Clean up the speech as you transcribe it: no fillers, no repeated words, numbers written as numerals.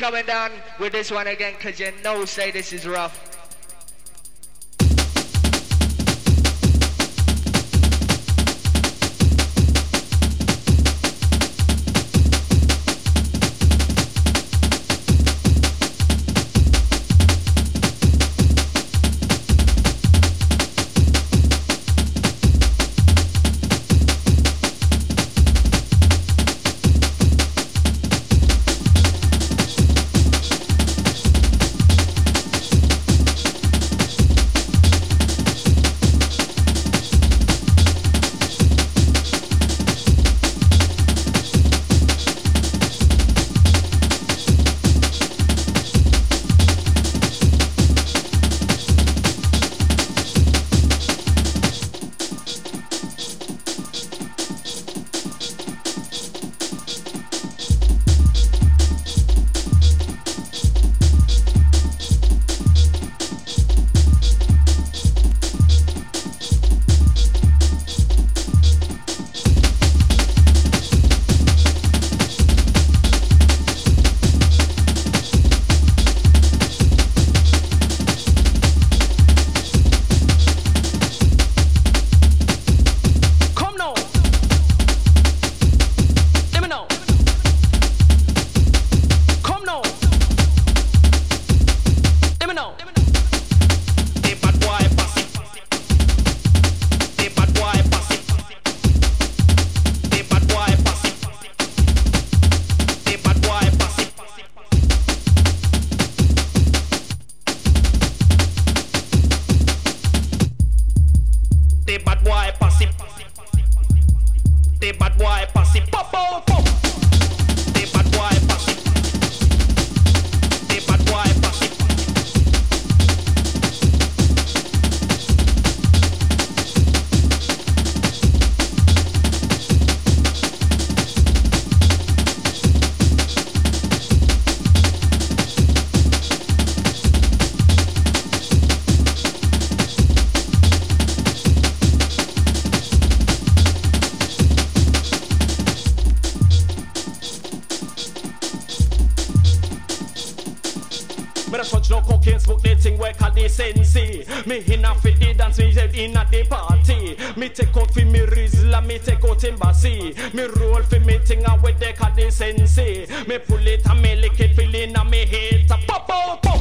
going down with this one again, cause you know say this is rough. Me inna fit the dance, me head inna the party. Me take out fi me Rizla, me take out embassy. Me roll fi me thing and with the decency. Me pull it and me lick it, feel inna me head. Pop, pop, pop.